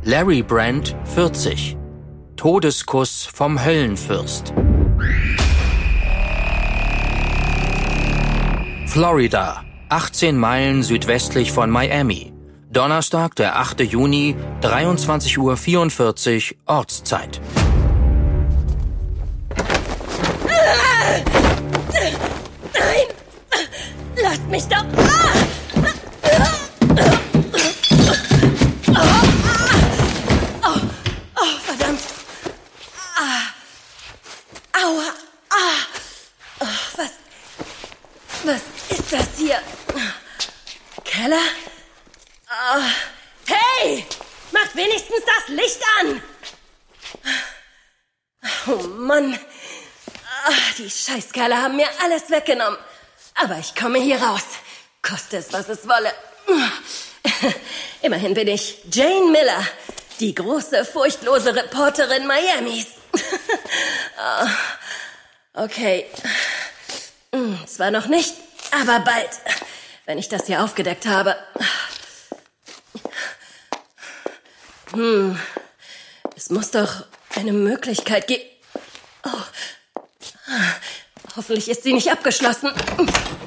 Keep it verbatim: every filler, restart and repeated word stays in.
Larry Brand, vierzig. Todeskuss vom Höllenfürst. Florida, achtzehn Meilen südwestlich von Miami. Donnerstag, der achte Juni, dreiundzwanzig Uhr vierundvierzig, Ortszeit. Nein! Lasst mich doch! Oh, oh, verdammt! Aua! Oh, was... Was ist das hier? Keller? Oh. Hey! Macht wenigstens das Licht an! Oh Mann! Ach, die Scheißkerle haben mir alles weggenommen. Aber ich komme hier raus. Koste es, was es wolle. Immerhin bin ich Jane Miller, die große, furchtlose Reporterin Miamis. Okay. Zwar noch nicht, aber bald. Wenn ich das hier aufgedeckt habe. Hm. Es muss doch eine Möglichkeit geben. Oh. Hoffentlich ist sie nicht abgeschlossen.